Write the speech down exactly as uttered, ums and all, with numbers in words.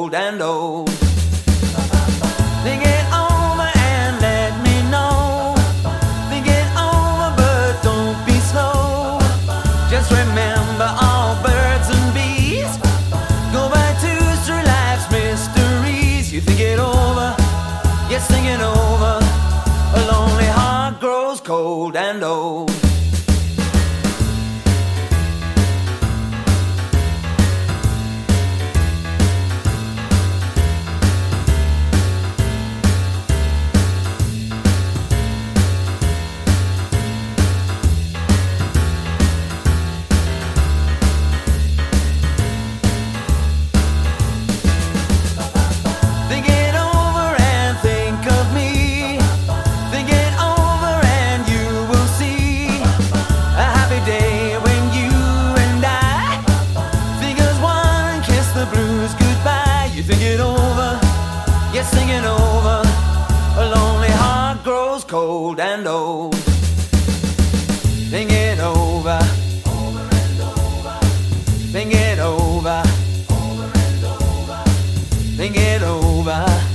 cold and old. Think it over and let me know. Think it over, but don't be slow. Just remember all birds and bees go by twos through life's mysteries. You think it over, yes, think it over. A lonely heart grows cold and old. Yes, singing over, a lonely heart grows cold and old. Think it over, over and over. Think it over, over and over. Think it over.